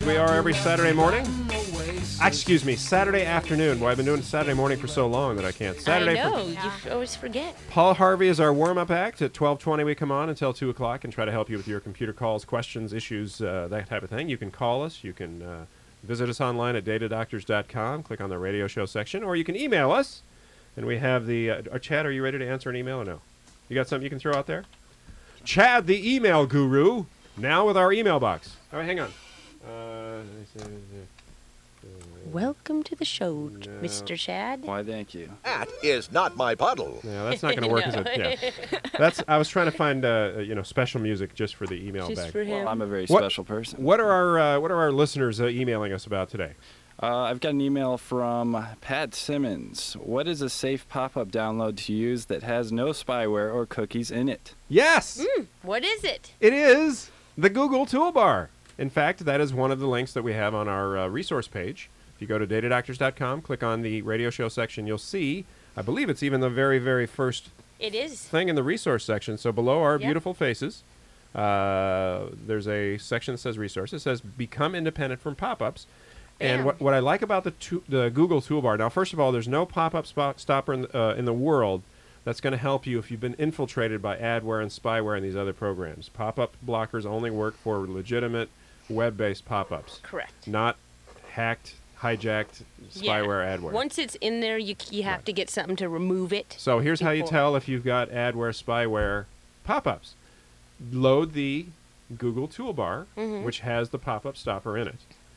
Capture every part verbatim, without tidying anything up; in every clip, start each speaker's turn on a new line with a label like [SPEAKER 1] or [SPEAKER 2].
[SPEAKER 1] we are every Saturday morning. Excuse me, Saturday afternoon. Well, I've been doing Saturday morning for so long that I can't. Saturday.
[SPEAKER 2] I know.
[SPEAKER 1] For,
[SPEAKER 2] you f- always forget.
[SPEAKER 1] Paul Harvey is our warm-up act. At twelve twenty, we come on until two o'clock and try to help you with your computer calls, questions, issues, uh, that type of thing. You can call us. You can uh, visit us online at data doctors dot com. Click on the radio show section, or you can email us. And we have the... Uh, uh, Chad, are you ready to answer an email or no? You got something you can throw out there? Chad, the email guru, now with our email box. All right, hang on. Uh,
[SPEAKER 2] Welcome to the show,
[SPEAKER 1] No.
[SPEAKER 2] Mister Chad.
[SPEAKER 3] Why, thank you.
[SPEAKER 4] That is not my puddle.
[SPEAKER 1] Yeah, that's not going to work.
[SPEAKER 2] No.
[SPEAKER 1] As a, yeah. That's. I was trying to find uh, you know special music just for the email
[SPEAKER 2] Just
[SPEAKER 1] bag.
[SPEAKER 2] for him.
[SPEAKER 3] Well, I'm a very
[SPEAKER 1] What-
[SPEAKER 3] special person.
[SPEAKER 1] What are our uh, What are our listeners uh, emailing us about today?
[SPEAKER 3] Uh, I've got an email from Pat Simmons. What is a safe pop-up download to use that has no spyware or cookies in it?
[SPEAKER 1] Yes,
[SPEAKER 2] Mm, what is it?
[SPEAKER 1] it is the Google Toolbar. In fact, that is one of the links that we have on our uh, resource page. If you go to data doctors dot com, click on the radio show section, you'll see. I believe it's even the very, very first
[SPEAKER 2] It is.
[SPEAKER 1] thing in the resource section. So below our
[SPEAKER 2] Yep.
[SPEAKER 1] beautiful faces, uh, there's a section that says resources. It says become independent from pop-ups. And
[SPEAKER 2] Bam.
[SPEAKER 1] what, what I like about the tu- the Google toolbar, now first of all, there's no pop-up spot stopper in the, uh, in the world that's going to help you if you've been infiltrated by adware and spyware and these other programs. Pop-up blockers only work for legitimate web-based pop-ups,
[SPEAKER 2] Correct.
[SPEAKER 1] not hacked, hijacked spyware adware.
[SPEAKER 2] Once it's in there, you you have
[SPEAKER 1] Right.
[SPEAKER 2] to get something to remove it.
[SPEAKER 1] So here's how you
[SPEAKER 2] before.
[SPEAKER 1] tell if you've got adware, spyware pop-ups. Load the Google toolbar,
[SPEAKER 2] Mhm.
[SPEAKER 1] which has the pop-up stopper in it.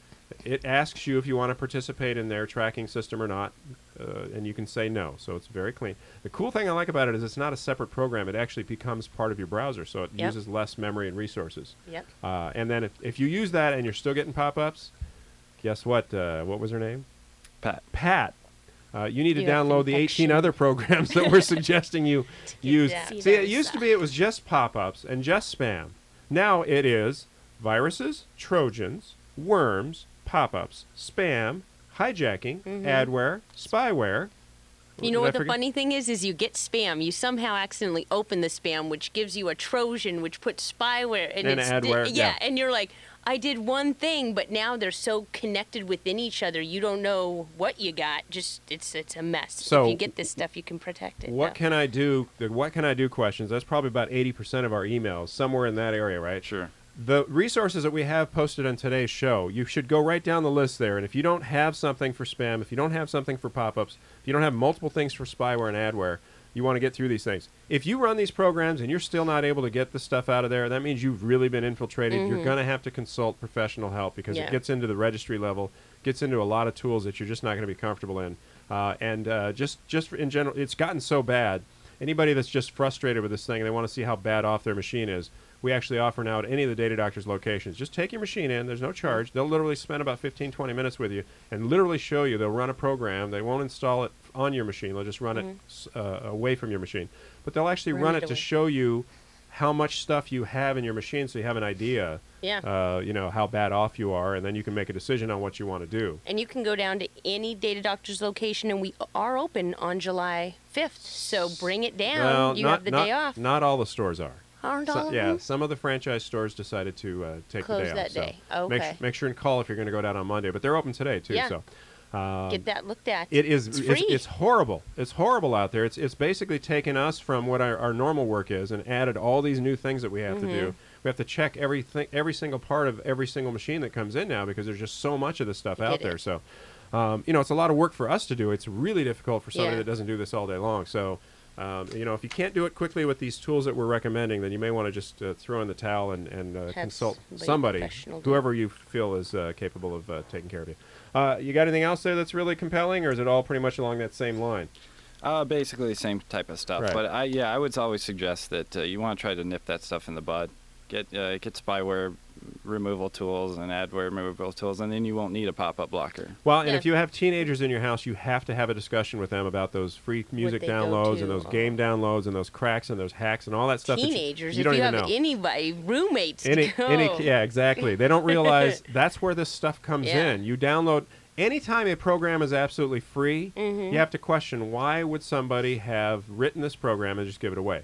[SPEAKER 1] It asks you if you want to participate in their tracking system or not, uh, and you can say no. So it's very clean. The cool thing I like about it is it's not a separate program. It actually becomes part of your browser, so it
[SPEAKER 2] Yep.
[SPEAKER 1] uses less memory and resources.
[SPEAKER 2] Yep.
[SPEAKER 1] Uh, and then if, if you use that and you're still getting pop-ups, guess what? Uh, what was her name?
[SPEAKER 3] Pat.
[SPEAKER 1] Pat. Uh, you need to
[SPEAKER 2] You have
[SPEAKER 1] download the eighteen
[SPEAKER 2] infection.
[SPEAKER 1] other programs that we're suggesting you
[SPEAKER 2] get
[SPEAKER 1] use.
[SPEAKER 2] that.
[SPEAKER 1] See,
[SPEAKER 2] See
[SPEAKER 1] it
[SPEAKER 2] those
[SPEAKER 1] used to
[SPEAKER 2] stuff.
[SPEAKER 1] be it was just pop-ups and just spam. Now it is viruses, trojans, worms, pop-ups, spam, hijacking,
[SPEAKER 2] Mhm.
[SPEAKER 1] adware, spyware.
[SPEAKER 2] You know
[SPEAKER 1] Did I
[SPEAKER 2] what the
[SPEAKER 1] forget?
[SPEAKER 2] funny thing is? Is you get spam. You somehow accidentally open the spam, which gives you a Trojan, which puts spyware and,
[SPEAKER 1] And
[SPEAKER 2] it's
[SPEAKER 1] adware,
[SPEAKER 2] yeah,
[SPEAKER 1] yeah.
[SPEAKER 2] and you're like, I did one thing, but now they're so connected within each other. You don't know what you got. Just it's it's a mess.
[SPEAKER 1] So,
[SPEAKER 2] if you get this stuff, you can protect it.
[SPEAKER 1] What
[SPEAKER 2] though.
[SPEAKER 1] can I do? The what can I do questions. That's probably about eighty percent of our emails, somewhere in that area, right?
[SPEAKER 3] Sure.
[SPEAKER 1] The resources that we have posted on today's show, you should go right down the list there. And if you don't have something for spam, if you don't have something for pop-ups, if you don't have multiple things for spyware and adware, you want to get through these things. If you run these programs and you're still not able to get the stuff out of there, that means you've really been infiltrated. You're
[SPEAKER 2] Mhm.
[SPEAKER 1] going to have to consult professional help because
[SPEAKER 2] Yeah.
[SPEAKER 1] it gets into the registry level, gets into a lot of tools that you're just not going to be comfortable in. Uh, and uh, just, just in general, it's gotten so bad. Anybody that's just frustrated with this thing and they want to see how bad off their machine is, we actually offer now at any of the Data Doctors locations. Just take your machine in. There's no charge. They'll literally spend about fifteen, twenty minutes with you and literally show you. They'll run a program. They won't install it on your machine. They'll just run it s- uh, away from your machine. But they'll actually
[SPEAKER 2] Run
[SPEAKER 1] run
[SPEAKER 2] it
[SPEAKER 1] it to
[SPEAKER 2] away.
[SPEAKER 1] show you how much stuff you have in your machine so you have an idea,
[SPEAKER 2] Yeah.
[SPEAKER 1] uh, you know, how bad off you are, and then you can make a decision on what you want to do.
[SPEAKER 2] And you can go down to any Data Doctors location, and we are open on July fifth. So bring it down.
[SPEAKER 1] Well,
[SPEAKER 2] you
[SPEAKER 1] not,
[SPEAKER 2] have the
[SPEAKER 1] not,
[SPEAKER 2] day off.
[SPEAKER 1] Not all the stores are.
[SPEAKER 2] Aren't
[SPEAKER 1] So-
[SPEAKER 2] all of
[SPEAKER 1] yeah,
[SPEAKER 2] them?
[SPEAKER 1] some of the franchise stores decided to uh, take
[SPEAKER 2] Close
[SPEAKER 1] the day
[SPEAKER 2] that
[SPEAKER 1] off. so
[SPEAKER 2] day.
[SPEAKER 1] make,
[SPEAKER 2] Okay.
[SPEAKER 1] s- make sure and call if you're going to go down on Monday. But they're open today too.
[SPEAKER 2] Yeah.
[SPEAKER 1] So um,
[SPEAKER 2] Get that looked at.
[SPEAKER 1] it is.
[SPEAKER 2] It's
[SPEAKER 1] It's,
[SPEAKER 2] free.
[SPEAKER 1] it's horrible. It's horrible out there. It's it's basically taken us from what our, our normal work is and added all these new things that we have to
[SPEAKER 2] Mm-hmm.
[SPEAKER 1] do. We have to check everything, every single part of every single machine that comes in now because there's just so much of this stuff out
[SPEAKER 2] Get it.
[SPEAKER 1] there. So, um, you know, it's a lot of work for us to do. It's really difficult for somebody
[SPEAKER 2] Yeah.
[SPEAKER 1] that doesn't do this all day long. So. Um, you know, if you can't do it quickly with these tools that we're recommending, then you may want to just uh, throw in the towel and, and uh,
[SPEAKER 2] Have
[SPEAKER 1] consult
[SPEAKER 2] somebody
[SPEAKER 1] somebody,
[SPEAKER 2] professional do it.
[SPEAKER 1] whoever you feel is uh, capable of uh, taking care of you. Uh, you got anything else there that's really compelling, or is it all pretty much along that same line?
[SPEAKER 3] Uh, basically the same type of stuff.
[SPEAKER 1] Right.
[SPEAKER 3] But I, yeah, I would always suggest that uh, you want to try to nip that stuff in the bud. Get uh, get spyware removal tools and adware removal tools, and then you won't need a pop-up blocker.
[SPEAKER 1] Well, and
[SPEAKER 2] Yeah.
[SPEAKER 1] if you have teenagers in your house, you have to have a discussion with them about those free music
[SPEAKER 2] they go
[SPEAKER 1] downloads
[SPEAKER 2] to,
[SPEAKER 1] and those
[SPEAKER 2] oh.
[SPEAKER 1] game downloads and those cracks and those hacks and all that stuff. that you-
[SPEAKER 2] Teenagers,
[SPEAKER 1] you,
[SPEAKER 2] if
[SPEAKER 1] don't
[SPEAKER 2] you
[SPEAKER 1] even
[SPEAKER 2] have
[SPEAKER 1] know.
[SPEAKER 2] anybody, roommates
[SPEAKER 1] Any,
[SPEAKER 2] to go.
[SPEAKER 1] any, yeah, exactly. They don't realize that's where this stuff comes
[SPEAKER 2] Yeah.
[SPEAKER 1] in. You download anytime a program is absolutely free.
[SPEAKER 2] Mhm.
[SPEAKER 1] You have to question why would somebody have written this program and just give it away.
[SPEAKER 2] Yeah.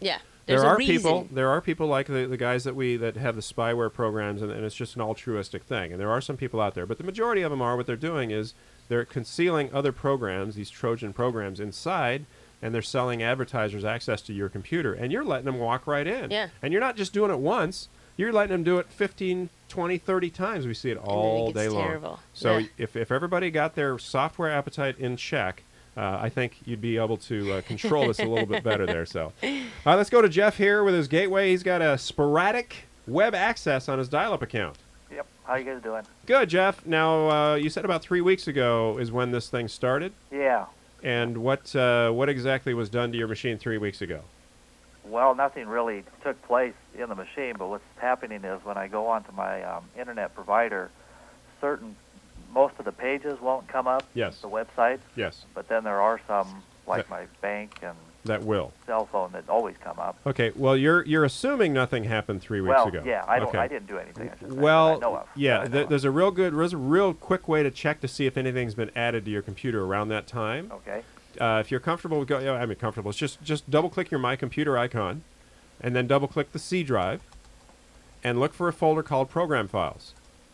[SPEAKER 2] There's
[SPEAKER 1] there
[SPEAKER 2] a
[SPEAKER 1] are
[SPEAKER 2] reason.
[SPEAKER 1] people. There are people like the, the guys that we that have the spyware programs, and, and it's just an altruistic thing. And there are some people out there, but the majority of them are what they're doing is they're concealing other programs, these Trojan programs, inside, and they're selling advertisers access to your computer, and you're letting them walk right in.
[SPEAKER 2] Yeah.
[SPEAKER 1] And you're not just doing it once. You're letting them do it fifteen, twenty, thirty times. We see it all
[SPEAKER 2] it gets
[SPEAKER 1] day long.
[SPEAKER 2] terrible.
[SPEAKER 1] So
[SPEAKER 2] Yeah.
[SPEAKER 1] if, if everybody got their software appetite in check, uh, I think you'd be able to uh, control this a little bit better there. So uh, let's go to Jeff here with his gateway. He's got a sporadic web access on his dial-up account.
[SPEAKER 5] Yep. How you guys doing?
[SPEAKER 1] Good, Jeff. Now, uh, you said about three weeks ago is when this thing started.
[SPEAKER 5] Yeah.
[SPEAKER 1] And what uh, what exactly was done to your machine three weeks ago?
[SPEAKER 5] Well, nothing really took place in the machine, but what's happening is when I go onto my um, internet provider, certain most of the pages won't come up.
[SPEAKER 1] Yes.
[SPEAKER 5] The website.
[SPEAKER 1] Yes.
[SPEAKER 5] But then there are some, like
[SPEAKER 1] That-
[SPEAKER 5] my bank and
[SPEAKER 1] That will.
[SPEAKER 5] cell phone, that always come up.
[SPEAKER 1] Okay. Well, you're you're assuming nothing happened three weeks
[SPEAKER 5] well,
[SPEAKER 1] ago.
[SPEAKER 5] yeah, I don't.
[SPEAKER 1] Okay.
[SPEAKER 5] I didn't do anything. I should say, that I
[SPEAKER 1] Well,
[SPEAKER 5] know of,
[SPEAKER 1] yeah,
[SPEAKER 5] that I know
[SPEAKER 1] th-
[SPEAKER 5] of.
[SPEAKER 1] there's a real good, there's a real quick way to check to see if anything's been added to your computer around that time.
[SPEAKER 5] Okay.
[SPEAKER 1] Uh, if you're comfortable with, go, yeah, I mean comfortable, it's just just double click your My Computer icon, and then double click the C drive, and look for a folder called Program Files.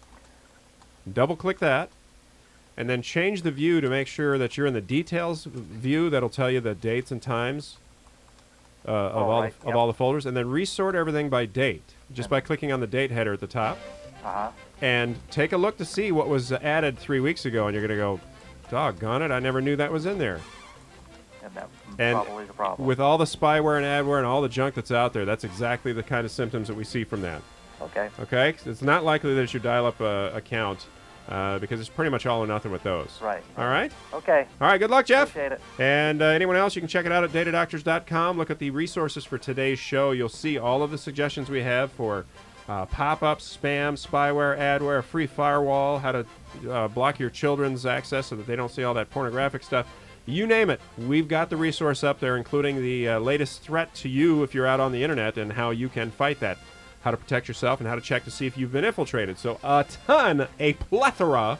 [SPEAKER 1] Double click that, and then change the view to make sure that you're in the Details view. That'll tell you the dates and times uh, of
[SPEAKER 5] All
[SPEAKER 1] all
[SPEAKER 5] right,
[SPEAKER 1] the, of
[SPEAKER 5] yep.
[SPEAKER 1] all the folders, and then resort everything by date just by clicking on the date header at the top.
[SPEAKER 5] Uh huh.
[SPEAKER 1] And take a look to see what was added three weeks ago, and you're going to go, doggone it, I never knew that was in there.
[SPEAKER 5] And that
[SPEAKER 1] And
[SPEAKER 5] probably is a problem.
[SPEAKER 1] with all the spyware and adware and all the junk that's out there, that's exactly the kind of symptoms that we see from that.
[SPEAKER 5] Okay.
[SPEAKER 1] Okay? It's not likely that it's your dial-up uh, account uh, because it's pretty much all or nothing with those.
[SPEAKER 5] Right.
[SPEAKER 1] All right?
[SPEAKER 5] Okay.
[SPEAKER 1] All right, good luck, Jeff.
[SPEAKER 5] Appreciate it.
[SPEAKER 1] And uh, anyone else, you can check it out at data doctors dot com. Look at the resources for today's show. You'll see all of the suggestions we have for uh, pop-ups, spam, spyware, adware, free firewall, how to uh, block your children's access so that they don't see all that pornographic stuff. You name it. We've got the resource up there, including the uh, latest threat to you if you're out on the internet and how you can fight that, how to protect yourself, and how to check to see if you've been infiltrated. So a ton, a plethora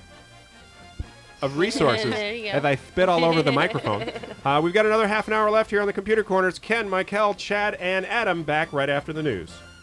[SPEAKER 1] of resources
[SPEAKER 2] There you go.
[SPEAKER 1] as I spit all over the microphone. Uh, we've got another half an hour left here on the Computer Corner. It's Ken, Michael, Chad, and Adam back right after the news.